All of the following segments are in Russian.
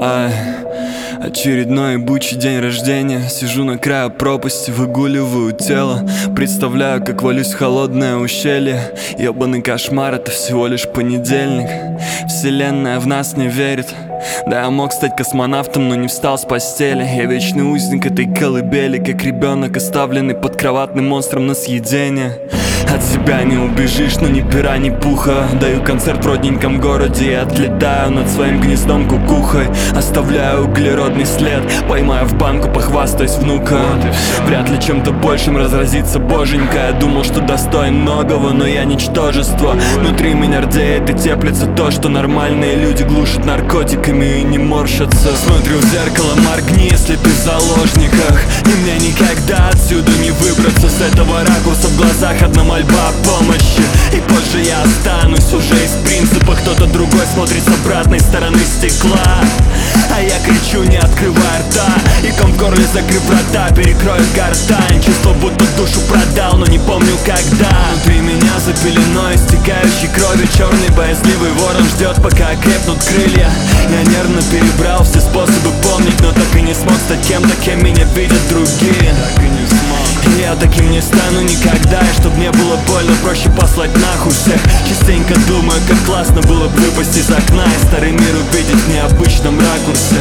Очередной ебучий день рождения. Сижу на краю пропасти, выгуливаю тело. Представляю, как валюсь в холодное ущелье. Ёбаный кошмар, это всего лишь понедельник. Вселенная в нас не верит. Да, я мог стать космонавтом, но не встал с постели. Я вечный узник этой колыбели, как ребенок, оставленный под кроватным монстром на съедение. От себя не убежишь, но ни пера, ни пуха. Даю концерт в родненьком городе и отлетаю над своим гнездом кукухой. Оставляю углеродный след, поймаю в банку, похвастаюсь внуком. Вряд ли чем-то большим разразится боженька. Я думал, что достоин многого, но я ничтожество. Внутри меня рдеет и теплится то, что нормальные люди глушат наркотиками и не морщатся. Смотрю в зеркало, моргни, если ты в заложниках. И мне никогда отсюда не выбраться. С этого ракурса в глазах одна мольба о помощи. И позже я останусь уже из принципа. Кто-то другой смотрит с обратной стороны стекла, а я кричу, не открывая рта. И ком в горле, закрыв врата, перекроет гортань. Чувство, будто душу продал, но не помню когда. Внутри меня за пеленой истекающей крови черный боязливый ворон ждет, пока окрепнут крылья. Я нервно перебрал все способы помнить, но так и не смог стать кем-то, кем меня видят другие. И я таким не стану никогда. И чтоб не было больно, проще послать нахуй всех. Частенько думаю, как классно было бы выпасть из окна и старый мир увидеть в необычном ракурсе.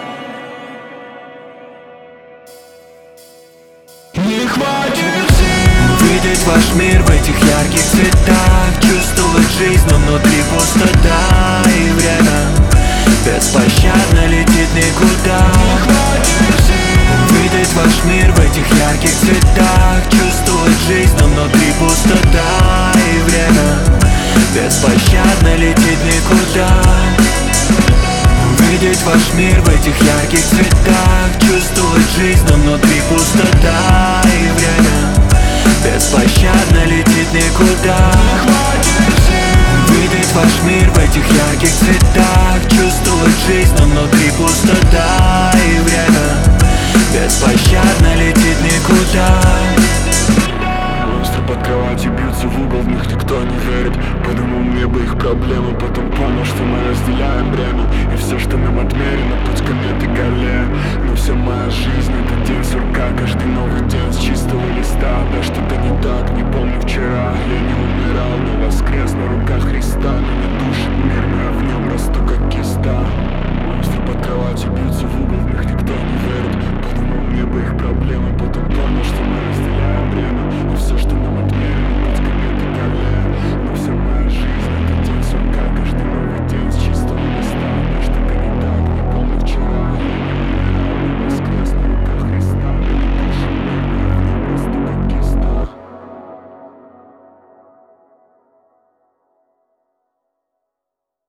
Не хватит сил увидеть ваш мир в этих ярких цветах, чувствовать жизнь, но внутри пустота. И время беспощадно летит никуда. Не хватит сил увидеть ваш мир в этих ярких цветах, чувствовать жизнь, но внутри пустота. И время беспощадно летит никуда. Увидеть ваш мир в этих ярких цветах, чувствовать жизнь, но внутри пустота. И время беспощадно летит никуда. Увидеть ваш мир в этих ярких цветах, чувствовать жизнь, но внутри пустота. И время беспощадно летит никуда. Монстры под кроватью бьются в угол, в них никто не верит. Подумал, мне бы их проблемы, потом понял, что мы разделяем бремя. И все, что нам отмерено, путь кометы галея. Но вся моя жизнь — это день сурка, каждый новый день с чистого листа. Да что-то не так, не помню.